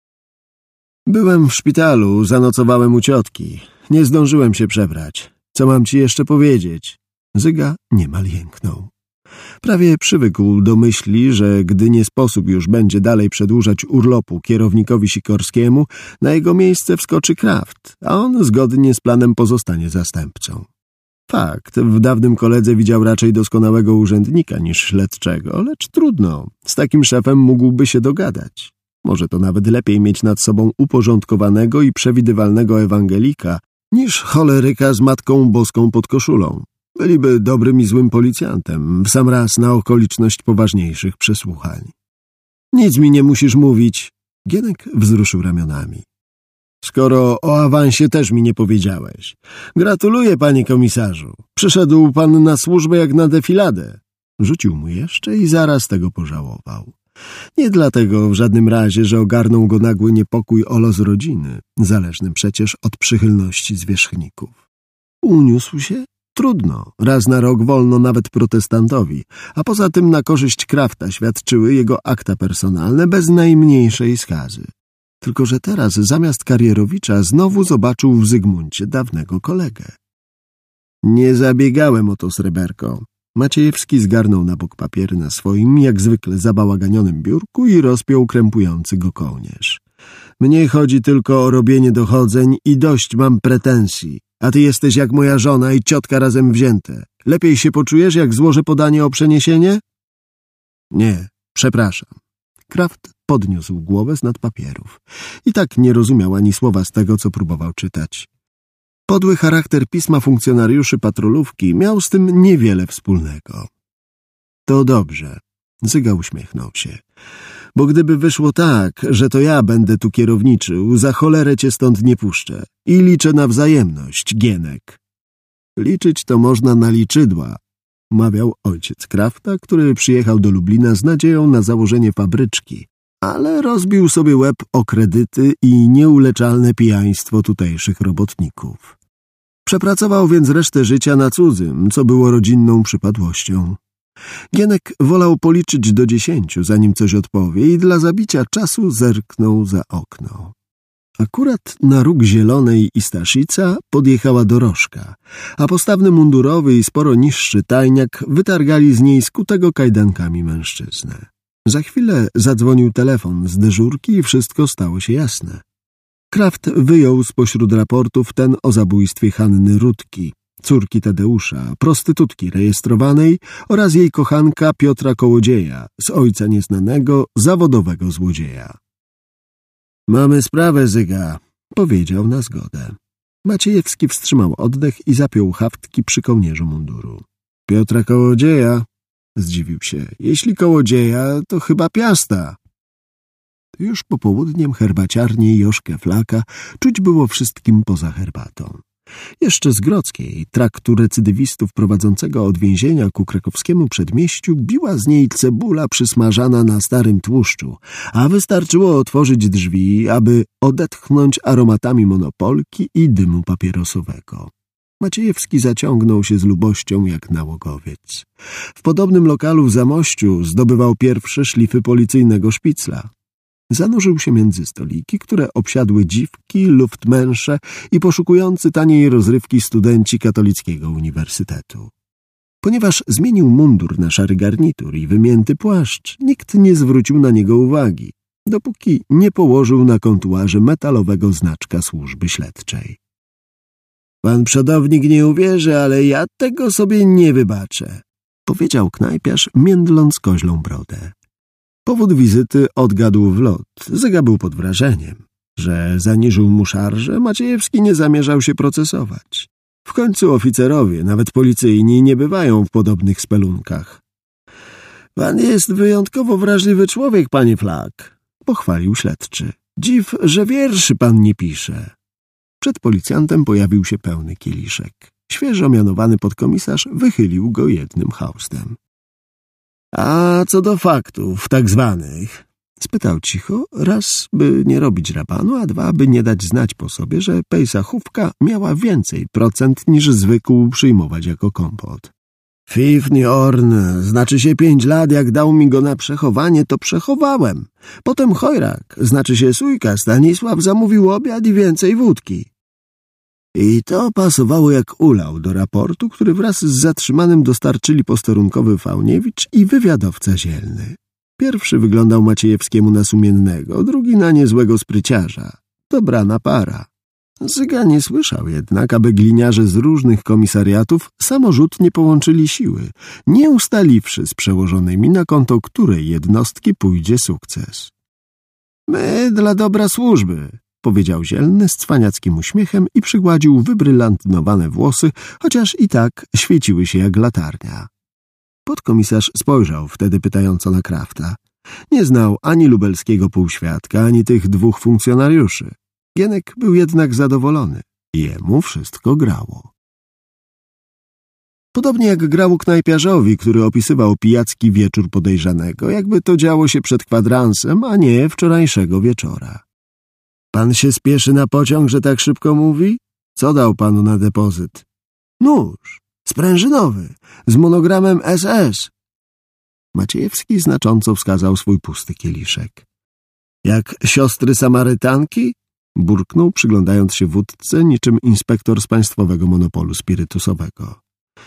Byłem w szpitalu, zanocowałem u ciotki. Nie zdążyłem się przebrać. Co mam ci jeszcze powiedzieć? Zyga niemal jęknął. Prawie przywykł do myśli, że gdy nie sposób już będzie dalej przedłużać urlopu kierownikowi Sikorskiemu, na jego miejsce wskoczy Kraft, a on zgodnie z planem pozostanie zastępcą. Fakt, w dawnym koledze widział raczej doskonałego urzędnika niż śledczego, lecz trudno, z takim szefem mógłby się dogadać. Może to nawet lepiej mieć nad sobą uporządkowanego i przewidywalnego ewangelika, niż choleryka z Matką Boską pod koszulą. Byliby dobrym i złym policjantem, w sam raz na okoliczność poważniejszych przesłuchań. Nic mi nie musisz mówić. Gienek wzruszył ramionami. Skoro o awansie też mi nie powiedziałeś. Gratuluję, panie komisarzu. Przyszedł pan na służbę jak na defiladę. Rzucił mu jeszcze i zaraz tego pożałował. Nie dlatego w żadnym razie, że ogarnął go nagły niepokój o los rodziny, zależny przecież od przychylności zwierzchników. Uniósł się? Trudno. Raz na rok wolno nawet protestantowi, a poza tym na korzyść Krafta świadczyły jego akta personalne bez najmniejszej skazy. Tylko że teraz zamiast Karierowicza znowu zobaczył w Zygmuncie dawnego kolegę. Nie zabiegałem o to sreberko. Maciejewski zgarnął na bok papiery na swoim, jak zwykle zabałaganionym biurku i rozpiął krępujący go kołnierz. Mnie chodzi tylko o robienie dochodzeń i dość mam pretensji, a ty jesteś jak moja żona i ciotka razem wzięte. Lepiej się poczujesz, jak złożę podanie o przeniesienie? Nie, przepraszam. Kraft podniósł głowę z nad papierów. I tak nie rozumiał ani słowa z tego, co próbował czytać. Podły charakter pisma funkcjonariuszy patrolówki miał z tym niewiele wspólnego. To dobrze. Zyga uśmiechnął się. Bo gdyby wyszło tak, że to ja będę tu kierowniczył, za cholerę cię stąd nie puszczę. I liczę na wzajemność, Gienek. Liczyć to można na liczydła, mawiał ojciec Krafta, który przyjechał do Lublina z nadzieją na założenie fabryczki, ale rozbił sobie łeb o kredyty i nieuleczalne pijaństwo tutejszych robotników. Przepracował więc resztę życia na cudzym, co było rodzinną przypadłością. Gienek wolał policzyć do dziesięciu, zanim coś odpowie, i dla zabicia czasu zerknął za okno. Akurat na róg Zielonej i Staszica podjechała dorożka, a postawny mundurowy i sporo niższy tajniak wytargali z niej skutego kajdankami mężczyznę. Za chwilę zadzwonił telefon z dyżurki i wszystko stało się jasne. Kraft wyjął spośród raportów ten o zabójstwie Hanny Rutki, córki Tadeusza, prostytutki rejestrowanej, oraz jej kochanka Piotra Kołodzieja, z ojca nieznanego, zawodowego złodzieja. Mamy sprawę, Zyga, powiedział na zgodę. Maciejewski wstrzymał oddech i zapiął haftki przy kołnierzu munduru. Piotra Kołodzieja? Zdziwił się. Jeśli Kołodzieja, to chyba Piasta. Już popołudniem herbaciarni Joszkę Flaka czuć było wszystkim poza herbatą. Jeszcze z Grodzkiej, traktu recydywistów prowadzącego od więzienia ku krakowskiemu przedmieściu, biła z niej cebula przysmażana na starym tłuszczu, a wystarczyło otworzyć drzwi, aby odetchnąć aromatami monopolki i dymu papierosowego. Maciejewski zaciągnął się z lubością jak nałogowiec. W podobnym lokalu w Zamościu zdobywał pierwsze szlify policyjnego szpicla. Zanurzył się między stoliki, które obsiadły dziwki, luftmensze i poszukujący taniej rozrywki studenci katolickiego uniwersytetu. Ponieważ zmienił mundur na szary garnitur i wymięty płaszcz, nikt nie zwrócił na niego uwagi, dopóki nie położył na kontuarze metalowego znaczka służby śledczej. Pan przodownik nie uwierzy, ale ja tego sobie nie wybaczę, powiedział knajpiarz, międląc koźlą brodę. Powód wizyty odgadł w lot. Zyga był pod wrażeniem, że zaniżył mu szarże, Maciejewski nie zamierzał się procesować. W końcu oficerowie, nawet policyjni, nie bywają w podobnych spelunkach. Pan jest wyjątkowo wrażliwy człowiek, panie Flak, pochwalił śledczy. Dziw, że wierszy pan nie pisze. Przed policjantem pojawił się pełny kieliszek. Świeżo mianowany podkomisarz wychylił go jednym haustem. A co do faktów tak zwanych? Spytał cicho, raz, by nie robić rabanu, a dwa, by nie dać znać po sobie, że pejsachówka miała więcej procent niż zwykł przyjmować jako kompot. Fifni Orn, znaczy się pięć lat, jak dał mi go na przechowanie, to przechowałem. Potem chojrak, znaczy się sójka, Stanisław zamówił obiad i więcej wódki. I to pasowało jak ulał do raportu, który wraz z zatrzymanym dostarczyli posterunkowy Fauniewicz i wywiadowca Zielny. Pierwszy wyglądał Maciejewskiemu na sumiennego, drugi na niezłego spryciarza. Dobrana para. Zyga nie słyszał jednak, aby gliniarze z różnych komisariatów samorzutnie połączyli siły, nie ustaliwszy z przełożonymi, na konto której jednostki pójdzie sukces. My dla dobra służby, powiedział Zielny z cwaniackim uśmiechem i przygładził wybrylantynowane włosy, chociaż i tak świeciły się jak latarnia. Podkomisarz spojrzał wtedy pytająco na Krafta. Nie znał ani lubelskiego półświadka, ani tych dwóch funkcjonariuszy. Gienek był jednak zadowolony. Jemu wszystko grało. Podobnie jak grało knajpiarzowi, który opisywał pijacki wieczór podejrzanego, jakby to działo się przed kwadransem, a nie wczorajszego wieczora. Pan się spieszy na pociąg, że tak szybko mówi? Co dał panu na depozyt? Nóż, sprężynowy, z monogramem S S. Maciejewski znacząco wskazał swój pusty kieliszek. Jak siostry Samarytanki? Burknął, przyglądając się wódce, niczym inspektor z państwowego monopolu spirytusowego.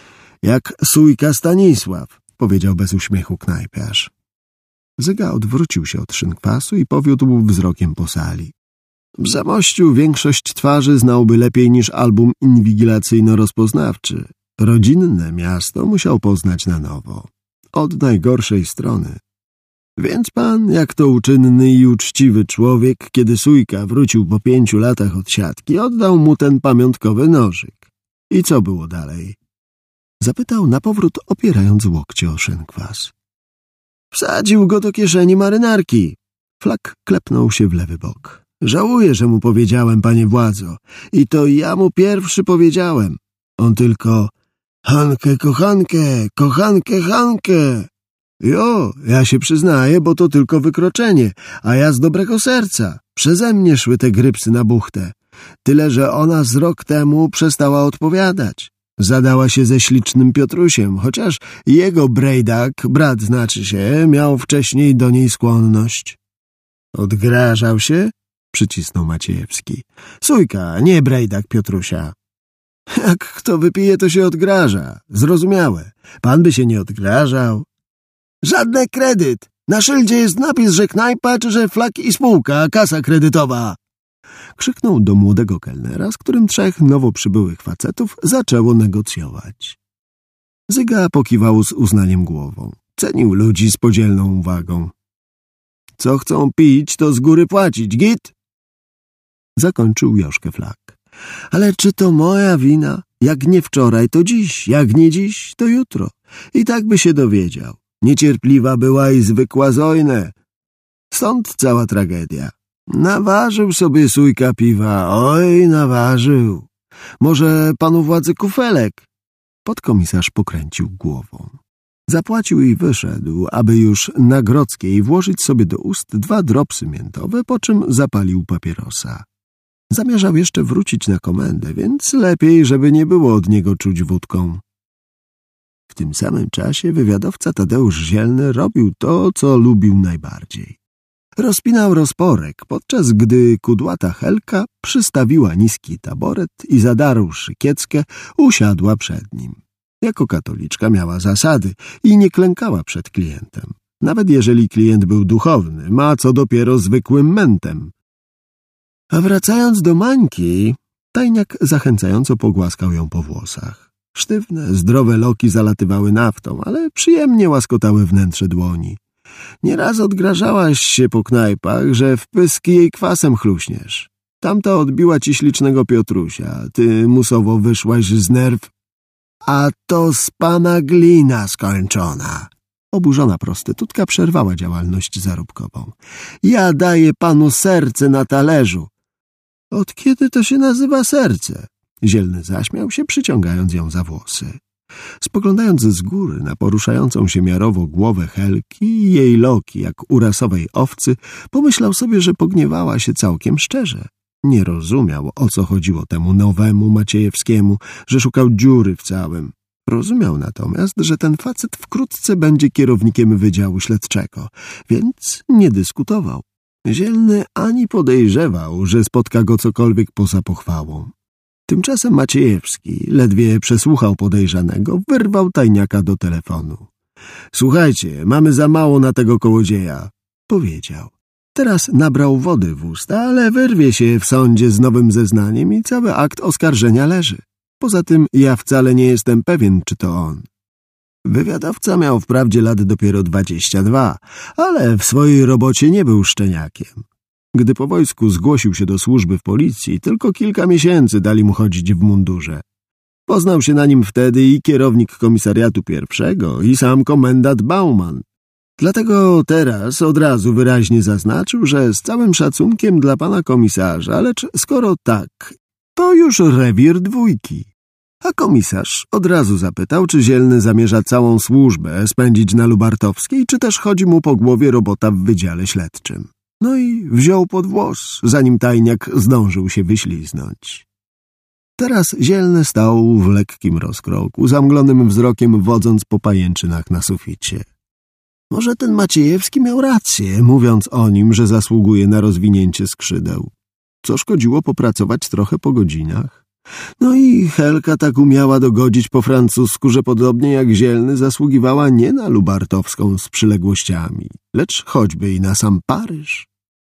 Jak sójka Stanisław, powiedział bez uśmiechu knajpiarz. Zyga odwrócił się od szynkwasu i powiódł wzrokiem po sali. W Zamościu większość twarzy znałby lepiej niż album inwigilacyjno-rozpoznawczy. Rodzinne miasto musiał poznać na nowo. Od najgorszej strony. Więc pan, jak to uczynny i uczciwy człowiek, kiedy sójka wrócił po pięciu latach od siatki, oddał mu ten pamiątkowy nożyk. I co było dalej? Zapytał na powrót, opierając łokcie o szynkwas. Wsadził go do kieszeni marynarki. Flak klepnął się w lewy bok. Żałuję, że mu powiedziałem, panie władzo. I to ja mu pierwszy powiedziałem. On tylko... Hankę, kochankę, kochankę, Hankę. Jo, ja się przyznaję, bo to tylko wykroczenie, a ja z dobrego serca. Przeze mnie szły te grypsy na buchtę. Tyle, że ona z rok temu przestała odpowiadać. Zadała się ze ślicznym Piotrusiem, chociaż jego brejdak, brat znaczy się, miał wcześniej do niej skłonność. Odgrażał się? Przycisnął Maciejewski. Sójka, nie brejdak Piotrusia. Jak kto wypije, to się odgraża. Zrozumiałe. Pan by się nie odgrażał. Żadne kredyt. Na szyldzie jest napis, że knajpa, czy że Flak i spółka, kasa kredytowa. Krzyknął do młodego kelnera, z którym trzech nowo przybyłych facetów zaczęło negocjować. Zyga pokiwał z uznaniem głową. Cenił ludzi z podzielną uwagą. Co chcą pić, to z góry płacić, git? Zakończył Joszkę Flak. Ale czy to moja wina? Jak nie wczoraj, to dziś. Jak nie dziś, to jutro. I tak by się dowiedział. Niecierpliwa była i zwykła zojnę. Stąd cała tragedia. Naważył sobie sójka piwa. Oj, naważył. Może panu władzy kufelek? Podkomisarz pokręcił głową. Zapłacił i wyszedł, aby już na Grodzkiej włożyć sobie do ust dwa dropsy miętowe, po czym zapalił papierosa. Zamierzał jeszcze wrócić na komendę, więc lepiej, żeby nie było od niego czuć wódką. W tym samym czasie wywiadowca Tadeusz Zielny robił to, co lubił najbardziej. Rozpinał rozporek, podczas gdy kudłata Helka przystawiła niski taboret i zadarłszy kieckę, usiadła przed nim. Jako katoliczka miała zasady i nie klękała przed klientem. Nawet jeżeli klient był duchowny, ma co dopiero zwykłym mentem. A wracając do Mańki, Tajniak zachęcająco pogłaskał ją po włosach. Sztywne, zdrowe loki zalatywały naftą, ale przyjemnie łaskotały wnętrze dłoni. Nieraz odgrażałaś się po knajpach, że w pyski jej kwasem chluśniesz. Tamta odbiła ci ślicznego Piotrusia, ty musowo wyszłaś z nerw. A to z pana glina skończona. Oburzona prostytutka przerwała działalność zaróbkową. Ja daję panu serce na talerzu. Od kiedy to się nazywa serce? Zielny zaśmiał się, przyciągając ją za włosy. Spoglądając z góry na poruszającą się miarowo głowę Helki i jej loki jak u rasowej owcy, pomyślał sobie, że pogniewała się całkiem szczerze. Nie rozumiał, o co chodziło temu nowemu Maciejewskiemu, że szukał dziury w całym. Rozumiał natomiast, że ten facet wkrótce będzie kierownikiem Wydziału Śledczego, więc nie dyskutował. Zielny ani podejrzewał, że spotka go cokolwiek poza pochwałą. Tymczasem Maciejewski, ledwie przesłuchał podejrzanego, wyrwał tajniaka do telefonu. — Słuchajcie, mamy za mało na tego kołodzieja — powiedział. Teraz nabrał wody w usta, ale wyrwie się w sądzie z nowym zeznaniem i cały akt oskarżenia leży. Poza tym ja wcale nie jestem pewien, czy to on. Wywiadowca miał wprawdzie lat dopiero dwadzieścia dwa, ale w swojej robocie nie był szczeniakiem. Gdy po wojsku zgłosił się do służby w policji, tylko kilka miesięcy dali mu chodzić w mundurze. Poznał się na nim wtedy i kierownik komisariatu pierwszego, i sam komendant Bauman. Dlatego teraz od razu wyraźnie zaznaczył, że z całym szacunkiem dla pana komisarza, lecz skoro tak, to już rewir dwójki. A komisarz od razu zapytał, czy Zielny zamierza całą służbę spędzić na Lubartowskiej, czy też chodzi mu po głowie robota w Wydziale Śledczym. No i wziął pod włos, zanim tajniak zdążył się wyśliznąć. Teraz Zielny stał w lekkim rozkroku, zamglonym wzrokiem wodząc po pajęczynach na suficie. Może ten Maciejewski miał rację, mówiąc o nim, że zasługuje na rozwinięcie skrzydeł. Co szkodziło popracować trochę po godzinach? No i Helka tak umiała dogodzić po francusku, że podobnie jak Zielny zasługiwała nie na Lubartowską z przyległościami, lecz choćby i na sam Paryż.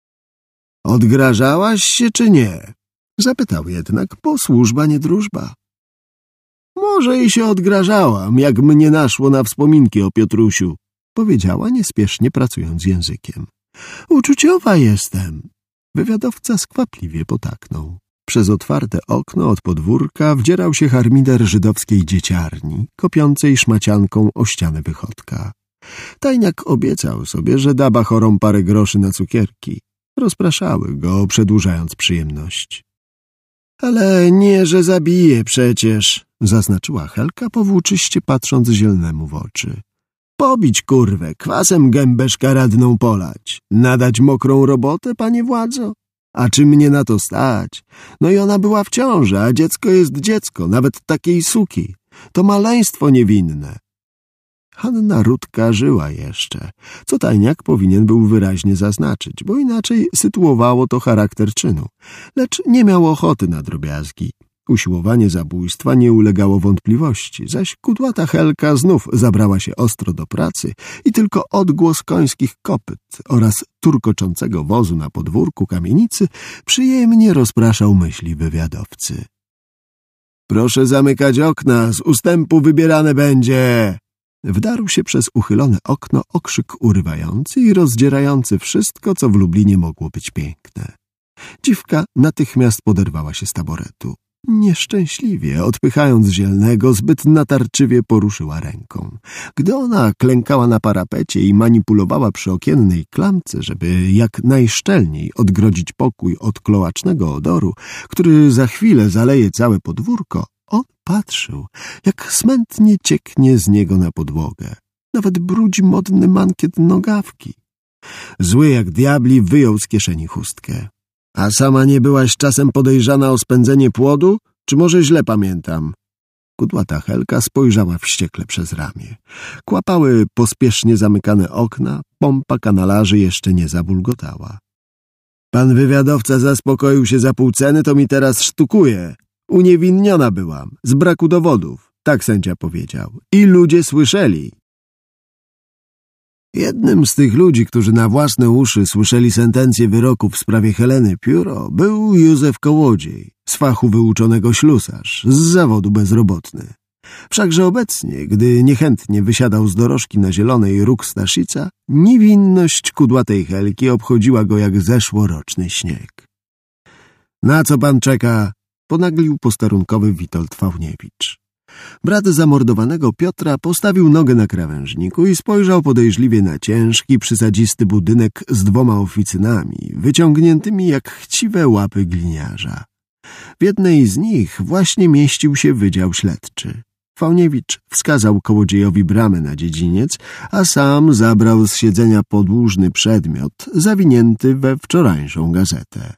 — Odgrażałaś się czy nie? — zapytał jednak, bo służba nie drużba. — Może i się odgrażałam, jak mnie naszło na wspominki o Piotrusiu — powiedziała, niespiesznie pracując językiem. — Uczuciowa jestem. Wywiadowca skwapliwie potaknął. Przez otwarte okno od podwórka wdzierał się harmider żydowskiej dzieciarni, kopiącej szmacianką o ścianę wychodka. Tajniak obiecał sobie, że da bachorom parę groszy na cukierki. Rozpraszały go, przedłużając przyjemność. — Ale nie, że zabije przecież — zaznaczyła Helka, powłóczyście patrząc Zielnemu w oczy. — Pobić kurwę, kwasem gębę szkaradną polać. Nadać mokrą robotę, panie władzo? A czy mnie na to stać? No i ona była w ciąży, a dziecko jest dziecko, nawet takiej suki. To maleństwo niewinne. Hanna Rutka żyła jeszcze, co tajniak powinien był wyraźnie zaznaczyć, bo inaczej sytuowało to charakter czynu. Lecz nie miał ochoty na drobiazgi. Usiłowanie zabójstwa nie ulegało wątpliwości, zaś kudłata Helka znów zabrała się ostro do pracy i tylko odgłos końskich kopyt oraz turkoczącego wozu na podwórku kamienicy przyjemnie rozpraszał myśli wywiadowcy. — Proszę zamykać okna, z ustępu wybierane będzie! Wdarł się przez uchylone okno okrzyk urywający i rozdzierający wszystko, co w Lublinie mogło być piękne. Dziwka natychmiast poderwała się z taboretu. Nieszczęśliwie, odpychając Zielnego, zbyt natarczywie poruszyła ręką. Gdy ona klękała na parapecie i manipulowała przy okiennej klamce, żeby jak najszczelniej odgrodzić pokój od kloacznego odoru, który za chwilę zaleje całe podwórko, on patrzył, jak smętnie cieknie z niego na podłogę. Nawet brudzi modny mankiet nogawki. Zły jak diabli wyjął z kieszeni chustkę. — A sama nie byłaś czasem podejrzana o spędzenie płodu? Czy może źle pamiętam? Kudłata Helka spojrzała wściekle przez ramię. Kłapały pospiesznie zamykane okna, pompa kanalarzy jeszcze nie zabulgotała. — Pan wywiadowca zaspokoił się za pół ceny, to mi teraz sztukuje. Uniewinniona byłam, z braku dowodów, tak sędzia powiedział. I ludzie słyszeli. Jednym z tych ludzi, którzy na własne uszy słyszeli sentencję wyroku w sprawie Heleny Pióro, był Józef Kołodziej, z fachu wyuczonego ślusarz, z zawodu bezrobotny. Wszakże obecnie, gdy niechętnie wysiadał z dorożki na zielonej róg Staszica, niewinność kudłatej Helki obchodziła go jak zeszłoroczny śnieg. Na co pan czeka? Ponaglił posterunkowy Witold Fałniewicz. Brat zamordowanego Piotra postawił nogę na krawężniku i spojrzał podejrzliwie na ciężki, przysadzisty budynek z dwoma oficynami, wyciągniętymi jak chciwe łapy gliniarza. W jednej z nich właśnie mieścił się wydział śledczy. Fałniewicz wskazał kołodziejowi bramę na dziedziniec, a sam zabrał z siedzenia podłużny przedmiot zawinięty we wczorajszą gazetę.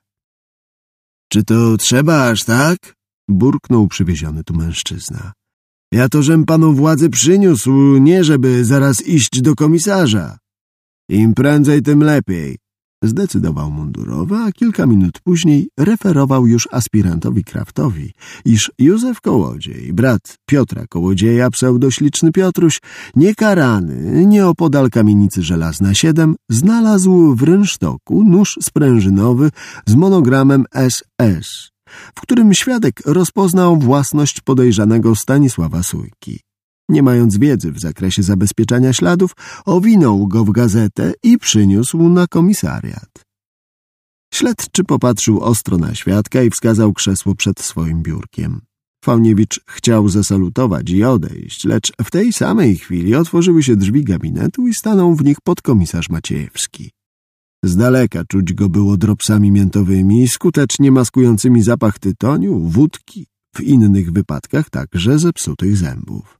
— Czy to trzeba aż tak? — burknął przywieziony tu mężczyzna. — Ja to żem panu władzę przyniósł, nie żeby zaraz iść do komisarza. Im prędzej, tym lepiej. Zdecydował mundurowy, a kilka minut później referował już aspirantowi Kraftowi, iż Józef Kołodziej, brat Piotra Kołodzieja, pseudośliczny Piotruś, niekarany, nieopodal kamienicy Żelazna siedem, znalazł w rynsztoku nóż sprężynowy z monogramem S S, w którym świadek rozpoznał własność podejrzanego Stanisława Sójki. Nie mając wiedzy w zakresie zabezpieczania śladów, owinął go w gazetę i przyniósł na komisariat. Śledczy popatrzył ostro na świadka i wskazał krzesło przed swoim biurkiem. Fałniewicz chciał zasalutować i odejść, lecz w tej samej chwili otworzyły się drzwi gabinetu i stanął w nich podkomisarz Maciejewski. Z daleka czuć go było dropsami miętowymi, skutecznie maskującymi zapach tytoniu, wódki, w innych wypadkach także zepsutych zębów.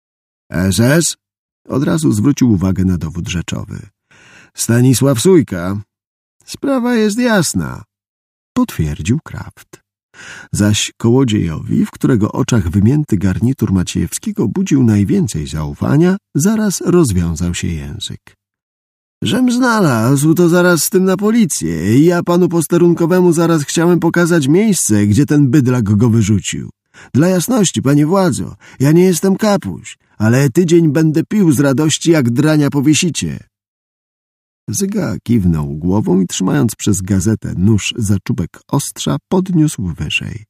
S S? Od razu zwrócił uwagę na dowód rzeczowy. Stanisław Sójka. Sprawa jest jasna. Potwierdził Kraft. Zaś Kołodziejowi, w którego oczach wymięty garnitur Maciejewskiego budził najwięcej zaufania, zaraz rozwiązał się język. Żem znalazł, to zaraz z tym na policję i ja panu posterunkowemu zaraz chciałem pokazać miejsce, gdzie ten bydlak go wyrzucił. Dla jasności, panie władzo, ja nie jestem kapuś, ale tydzień będę pił z radości, jak drania powiesicie. Zyga kiwnął głową i trzymając przez gazetę nóż za czubek ostrza, podniósł wyżej.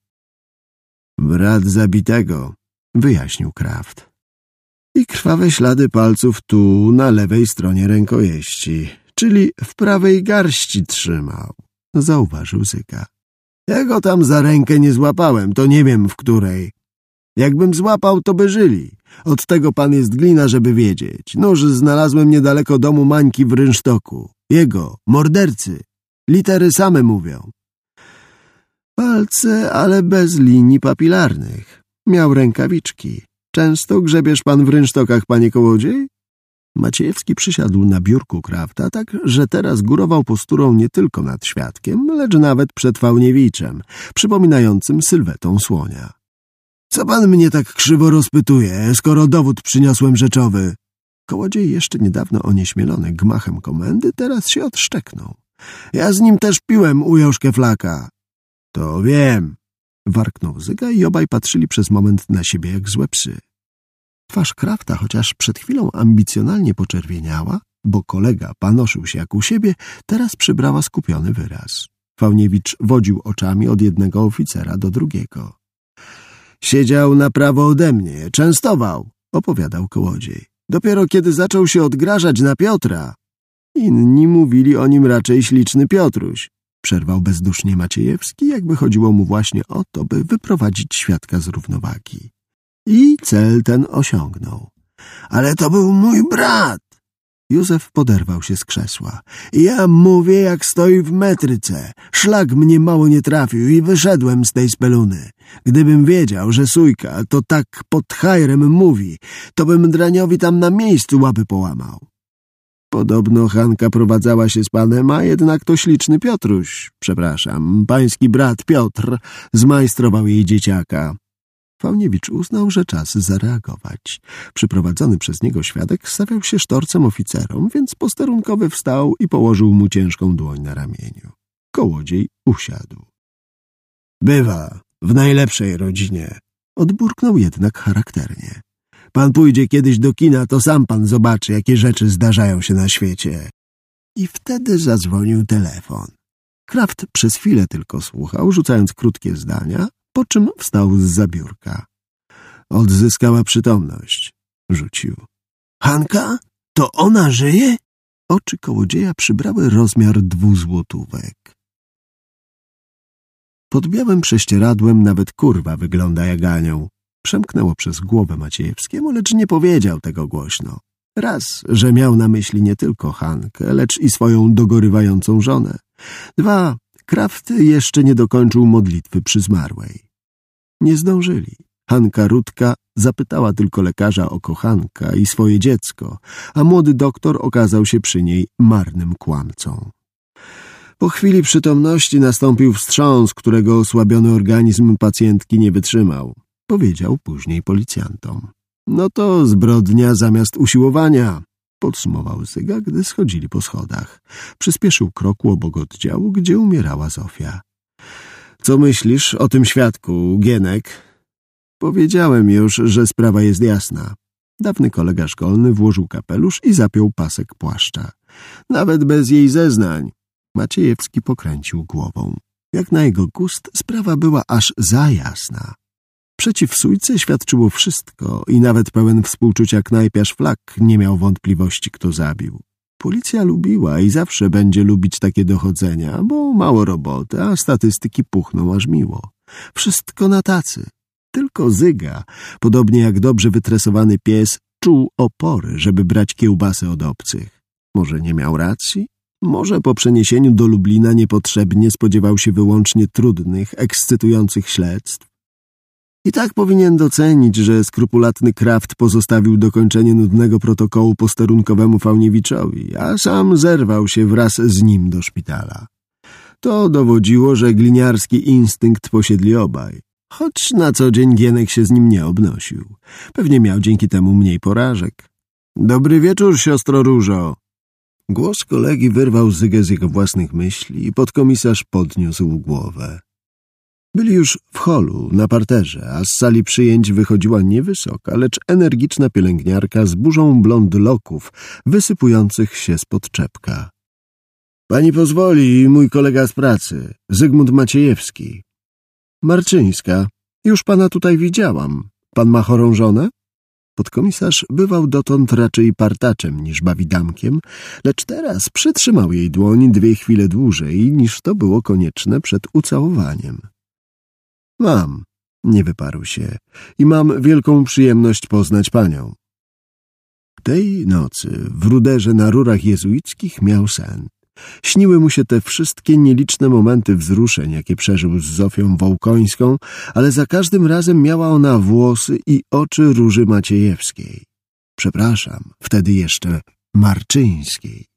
Brat zabitego, wyjaśnił Kraft. I krwawe ślady palców tu, na lewej stronie rękojeści, czyli w prawej garści trzymał, zauważył Zyga. Ja go tam za rękę nie złapałem, to nie wiem w której. Jakbym złapał, to by żyli. Od tego pan jest glina, żeby wiedzieć. Nóż znalazłem niedaleko domu Mańki w rynsztoku. Jego, mordercy. Litery same mówią. Palce, ale bez linii papilarnych. Miał rękawiczki. Często grzebiesz pan w rynsztokach, panie Kołodziej? Maciejewski przysiadł na biurku Krafta, tak że teraz górował posturą nie tylko nad świadkiem, lecz nawet przed Fałniewiczem, przypominającym sylwetą słonia. Co pan mnie tak krzywo rozpytuje, skoro dowód przyniosłem rzeczowy? Kołodziej, jeszcze niedawno onieśmielony gmachem komendy, teraz się odszczeknął. Ja z nim też piłem, ujął szkeflaka. To wiem, warknął Zyga i obaj patrzyli przez moment na siebie jak złe psy. Twarz Krafta, chociaż przed chwilą ambicjonalnie poczerwieniała, bo kolega panoszył się jak u siebie, teraz przybrała skupiony wyraz. Fałniewicz wodził oczami od jednego oficera do drugiego. Siedział na prawo ode mnie, częstował, opowiadał Kołodziej. Dopiero kiedy zaczął się odgrażać na Piotra. Inni mówili o nim raczej śliczny Piotruś, przerwał bezdusznie Maciejewski, jakby chodziło mu właśnie o to, by wyprowadzić świadka z równowagi. I cel ten osiągnął. Ale to był mój brat! Józef poderwał się z krzesła. Ja mówię, jak stoi w metryce. Szlak mnie mało nie trafił i wyszedłem z tej speluny. Gdybym wiedział, że Sójka to tak pod hajrem mówi, to bym draniowi tam na miejscu łapy połamał. Podobno Hanka prowadzała się z panem, a jednak to śliczny Piotruś, przepraszam, pański brat Piotr, zmajstrował jej dzieciaka. Fałniewicz uznał, że czas zareagować. Przyprowadzony przez niego świadek stawiał się sztorcem oficerom, więc posterunkowy wstał i położył mu ciężką dłoń na ramieniu. Kołodziej usiadł. Bywa, w najlepszej rodzinie, odburknął jednak charakternie. Pan pójdzie kiedyś do kina, to sam pan zobaczy, jakie rzeczy zdarzają się na świecie. I wtedy zadzwonił telefon. Kraft przez chwilę tylko słuchał, rzucając krótkie zdania, po czym wstał zza biurka. Odzyskała przytomność. Rzucił. Hanka? To ona żyje? Oczy kołodzieja przybrały rozmiar dwuzłotówek. Pod białym prześcieradłem nawet kurwa wygląda jak anioł. Przemknęło przez głowę Maciejewskiemu, lecz nie powiedział tego głośno. Raz, że miał na myśli nie tylko Hankę, lecz i swoją dogorywającą żonę. Dwa, Kraft jeszcze nie dokończył modlitwy przy zmarłej. Nie zdążyli. Hanka Rutka zapytała tylko lekarza o kochanka i swoje dziecko, a młody doktor okazał się przy niej marnym kłamcą. Po chwili przytomności nastąpił wstrząs, którego osłabiony organizm pacjentki nie wytrzymał. Powiedział później policjantom. No to zbrodnia zamiast usiłowania, podsumował Zyga, gdy schodzili po schodach. Przyspieszył kroku obok oddziału, gdzie umierała Zofia. Co myślisz o tym świadku, Gienek? Powiedziałem już, że sprawa jest jasna. Dawny kolega szkolny włożył kapelusz i zapiął pasek płaszcza. Nawet bez jej zeznań. Maciejewski pokręcił głową. Jak na jego gust sprawa była aż za jasna. Przeciw Sójce świadczyło wszystko i nawet pełen współczucia knajpiarz Flak nie miał wątpliwości, kto zabił. Policja lubiła i zawsze będzie lubić takie dochodzenia, bo mało roboty, a statystyki puchną aż miło. Wszystko na tacy. Tylko Zyga, podobnie jak dobrze wytresowany pies, czuł opory, żeby brać kiełbasę od obcych. Może nie miał racji? Może po przeniesieniu do Lublina niepotrzebnie spodziewał się wyłącznie trudnych, ekscytujących śledztw? I tak powinien docenić, że skrupulatny Kraft pozostawił dokończenie nudnego protokołu posterunkowemu Fauniewiczowi, a sam zerwał się wraz z nim do szpitala. To dowodziło, że gliniarski instynkt posiedli obaj, choć na co dzień Gienek się z nim nie obnosił. Pewnie miał dzięki temu mniej porażek. Dobry wieczór, siostro Różo. Głos kolegi wyrwał Zygę z jego własnych myśli i podkomisarz podniósł głowę. Byli już w holu, na parterze, a z sali przyjęć wychodziła niewysoka, lecz energiczna pielęgniarka z burzą blond loków wysypujących się spod czepka. Pani pozwoli, mój kolega z pracy, Zygmunt Maciejewski. Marczyńska, już pana tutaj widziałam. Pan ma chorą żonę? Podkomisarz bywał dotąd raczej partaczem niż bawidamkiem, lecz teraz przytrzymał jej dłoń dwie chwile dłużej, niż to było konieczne przed ucałowaniem. Mam, nie wyparł się, i mam wielką przyjemność poznać panią. Tej nocy w ruderze na rurach jezuickich miał sen. Śniły mu się te wszystkie nieliczne momenty wzruszeń, jakie przeżył z Zofią Wołkońską, ale za każdym razem miała ona włosy i oczy Róży Maciejewskiej. Przepraszam, wtedy jeszcze Marczyńskiej.